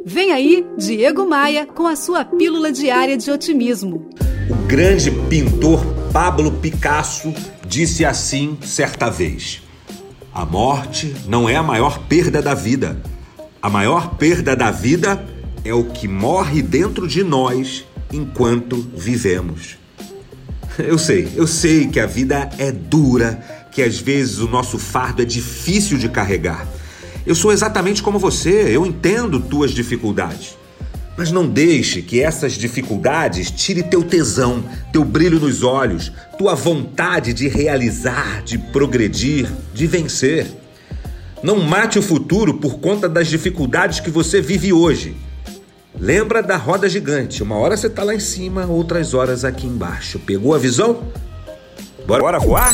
Vem aí, Diego Maia, com a sua pílula diária de otimismo. O grande pintor Pablo Picasso disse assim certa vez: a morte não é a maior perda da vida. A maior perda da vida é o que morre dentro de nós enquanto vivemos. Eu sei que a vida é dura, que às vezes o nosso fardo é difícil de carregar. Eu sou exatamente como você, eu entendo tuas dificuldades. Mas não deixe que essas dificuldades tire teu tesão, teu brilho nos olhos, tua vontade de realizar, de progredir, de vencer. Não mate o futuro por conta das dificuldades que você vive hoje. Lembra da roda gigante, uma hora você tá lá em cima, outras horas aqui embaixo. Pegou a visão? Bora voar?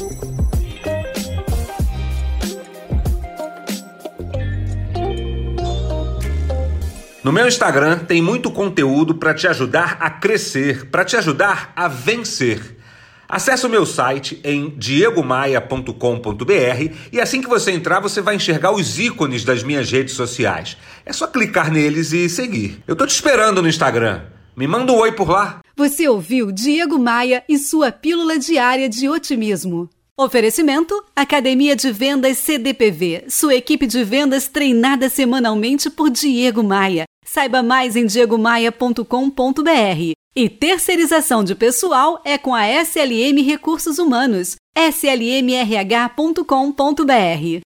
No meu Instagram tem muito conteúdo para te ajudar a crescer, para te ajudar a vencer. Acesse o meu site em diegomaia.com.br e assim que você entrar, você vai enxergar os ícones das minhas redes sociais. É só clicar neles e seguir. Eu tô te esperando no Instagram. Me manda um oi por lá. Você ouviu Diego Maia e sua pílula diária de otimismo. Oferecimento: Academia de Vendas CDPV, sua equipe de vendas treinada semanalmente por Diego Maia. Saiba mais em diegomaia.com.br. E terceirização de pessoal é com a SLM Recursos Humanos, slmrh.com.br.